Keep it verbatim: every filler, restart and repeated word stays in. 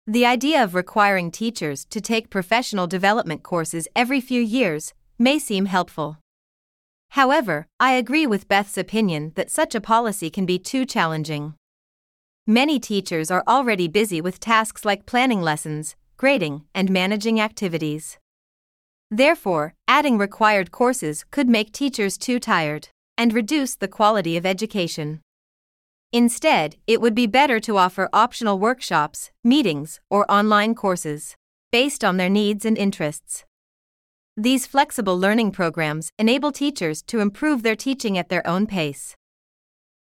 The idea of requiring teachers to take professional development courses every few years may seem helpful. However, I agree with Beth's opinion that such a policy can be too challenging. Many teachers are already busy with tasks like planning lessons, grading, and managing activities. Therefore, adding required courses could make teachers too tired and reduce the quality of education. Instead, it would be better to offer optional workshops, meetings, or online courses based on their needs and interests. These flexible learning programs enable teachers to improve their teaching at their own pace.